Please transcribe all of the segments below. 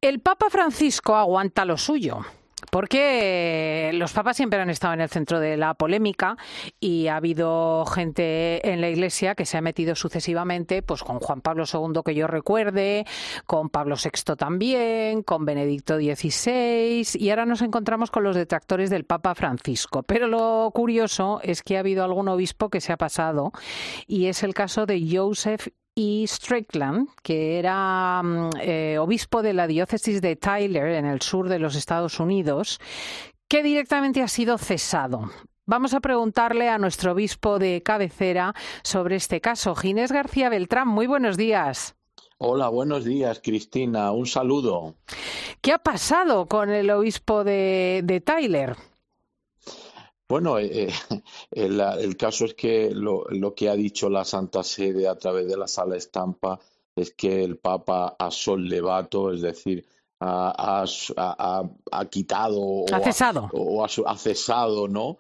El Papa Francisco aguanta lo suyo, porque los papas siempre han estado en el centro de la polémica y ha habido gente en la Iglesia que se ha metido sucesivamente, pues con Juan Pablo II que yo recuerde, con Pablo VI también, con Benedicto XVI, y ahora nos encontramos con los detractores del Papa Francisco. Pero lo curioso es que ha habido algún obispo que se ha pasado, y es el caso de Joseph Strickland, que era obispo de la diócesis de Tyler, en el sur de los Estados Unidos, que directamente ha sido cesado. Vamos a preguntarle a nuestro obispo de cabecera sobre este caso. Ginés García Beltrán, muy buenos días. Hola, buenos días, Cristina. Un saludo. ¿Qué ha pasado con el obispo de Tyler? Bueno, el caso es que lo que ha dicho la Santa Sede a través de la Sala Estampa es que el Papa ha sollevato, es decir, ha quitado Ha cesado. ha cesado, ¿no?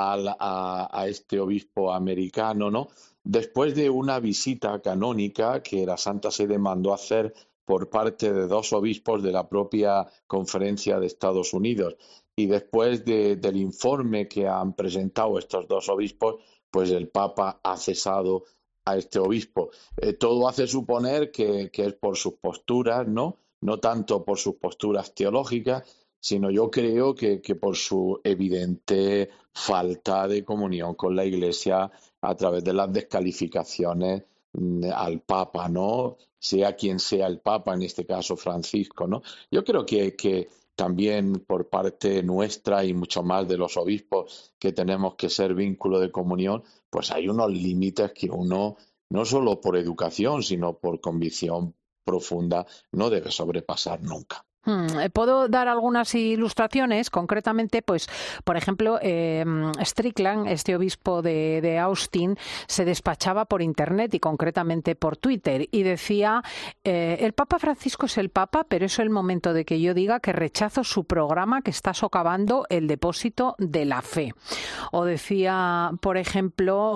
A este obispo americano, ¿no? Después de una visita canónica que la Santa Sede mandó hacer por parte de dos obispos de la propia Conferencia de Estados Unidos. Y después del informe que han presentado estos dos obispos, pues el Papa ha cesado a este obispo. Todo hace suponer que es por sus posturas, ¿no? No tanto por sus posturas teológicas, sino yo creo que por su evidente falta de comunión con la Iglesia a través de las descalificaciones al Papa, ¿no? Sea quien sea el Papa, en este caso Francisco, ¿no? Yo creo que también por parte nuestra y mucho más de los obispos que tenemos que ser vínculo de comunión, pues hay unos límites que uno, no solo por educación, sino por convicción profunda, no debe sobrepasar nunca. Puedo dar algunas ilustraciones, concretamente, pues, por ejemplo, Strickland, este obispo de Austin, se despachaba por Internet y concretamente por Twitter y decía, el Papa Francisco es el Papa, pero es el momento de que yo diga que rechazo su programa que está socavando el depósito de la fe. O decía, por ejemplo,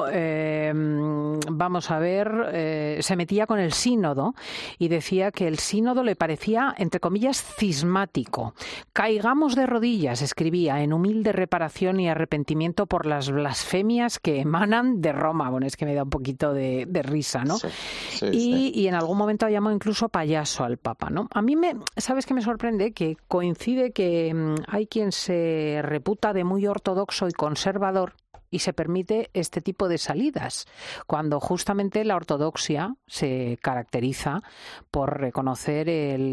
vamos a ver, se metía con el sínodo y decía que el sínodo le parecía, entre comillas, cismático. Caigamos de rodillas, escribía, en humilde reparación y arrepentimiento por las blasfemias que emanan de Roma. Bueno, es que me da un poquito de risa, ¿no? Sí, sí, sí. Y en algún momento ha llamado incluso payaso al Papa, ¿no? A mí ¿sabes qué me sorprende? Que coincide que hay quien se reputa de muy ortodoxo y conservador y se permite este tipo de salidas, cuando justamente la ortodoxia se caracteriza por reconocer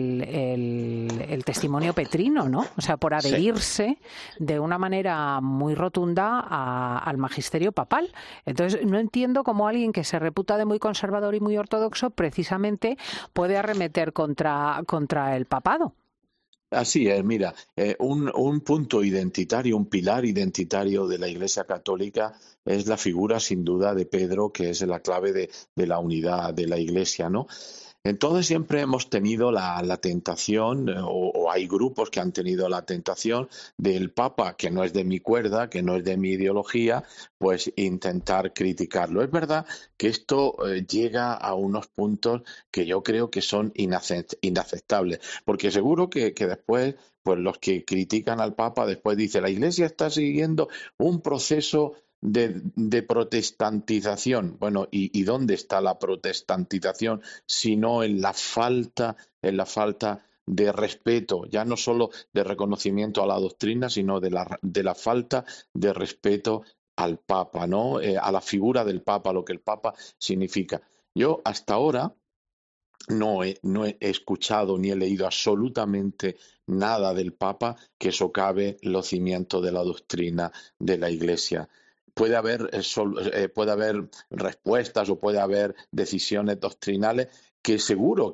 el testimonio petrino, ¿no? O sea, por Sí. adherirse de una manera muy rotunda al magisterio papal. Entonces, no entiendo cómo alguien que se reputa de muy conservador y muy ortodoxo precisamente puede arremeter contra el papado. Así es, mira, un punto identitario, un pilar identitario de la Iglesia Católica es la figura sin duda de Pedro, que es la clave de la unidad de la Iglesia, ¿no? Entonces siempre hemos tenido la tentación, o hay grupos que han tenido la tentación del Papa, que no es de mi cuerda, que no es de mi ideología, pues intentar criticarlo. Es verdad que esto llega a unos puntos que yo creo que son inaceptables, porque seguro que después, pues los que critican al Papa después dicen, la Iglesia está siguiendo un proceso de protestantización. Bueno, ¿y dónde está la protestantización? Sino en la falta de respeto, ya no solo de reconocimiento a la doctrina, sino de la falta de respeto al Papa, ¿no? A la figura del Papa, lo que el Papa significa. Yo hasta ahora no he escuchado ni he leído absolutamente nada del Papa que socave los cimientos de la doctrina de la Iglesia. Puede haber respuestas o puede haber decisiones doctrinales que seguro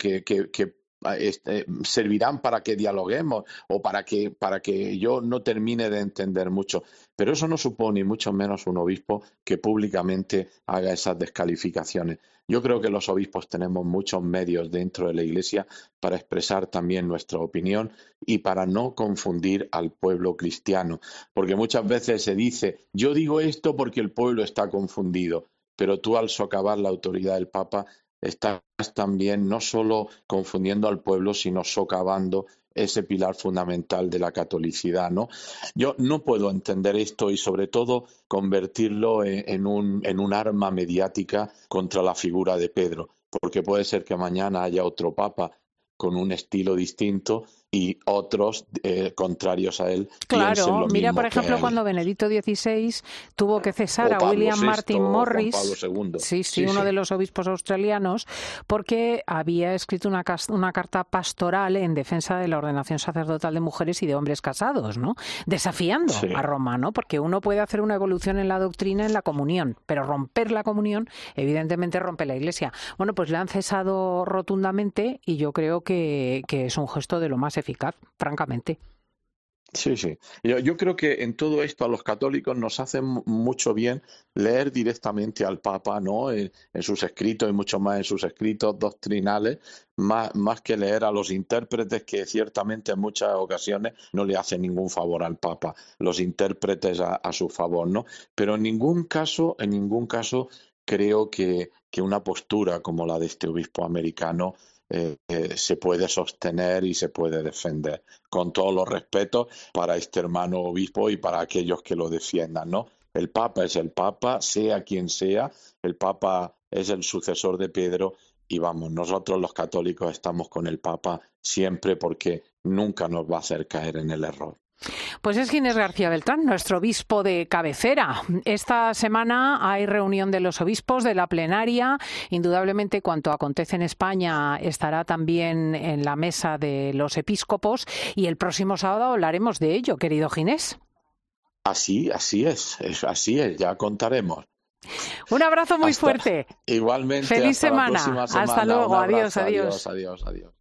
que servirán para que dialoguemos o para que yo no termine de entender mucho. Pero eso no supone, mucho menos un obispo que públicamente haga esas descalificaciones. Yo creo que los obispos tenemos muchos medios dentro de la Iglesia para expresar también nuestra opinión y para no confundir al pueblo cristiano. Porque muchas veces se dice, yo digo esto porque el pueblo está confundido, pero tú al socavar la autoridad del Papa estás también no solo confundiendo al pueblo, sino socavando ese pilar fundamental de la catolicidad, ¿no? Yo no puedo entender esto y sobre todo convertirlo en un arma mediática contra la figura de Pedro, porque puede ser que mañana haya otro papa con un estilo distinto y otros contrarios a él piensen Claro, lo mira mismo por que ejemplo él. cuando Benedicto XVI tuvo que cesar O a Pablo William VI Martin o Juan Pablo Morris, II. sí, Sí, uno sí. de los obispos australianos, porque había escrito una carta pastoral en defensa de la ordenación sacerdotal de mujeres y de hombres casados, ¿no? Desafiando a Sí. Roma, ¿no? Porque uno puede hacer una evolución en la doctrina, en la comunión, pero romper la comunión evidentemente rompe la Iglesia. Bueno, pues le han cesado rotundamente y yo creo que es un gesto de lo más eficaz, francamente. Sí, sí. Yo creo que en todo esto a los católicos nos hace mucho bien leer directamente al Papa, ¿no? En sus escritos y mucho más en sus escritos doctrinales, más que leer a los intérpretes que ciertamente en muchas ocasiones no le hacen ningún favor al Papa, los intérpretes a su favor, ¿no? Pero en ningún caso creo que una postura como la de este obispo americano se puede sostener y se puede defender, con todos los respetos para este hermano obispo y para aquellos que lo defiendan, ¿no? El Papa es el Papa, sea quien sea, el Papa es el sucesor de Pedro y vamos, nosotros los católicos estamos con el Papa siempre porque nunca nos va a hacer caer en el error. Pues es Ginés García Beltrán, nuestro obispo de cabecera. Esta semana hay reunión de los obispos de la plenaria. Indudablemente, cuanto acontece en España estará también en la mesa de los episcopos y el próximo sábado hablaremos de ello, querido Ginés. Así es, ya contaremos. Un abrazo muy fuerte. Igualmente, Feliz hasta semana. la próxima semana. Hasta luego. Un abrazo, Adiós, adiós. adiós.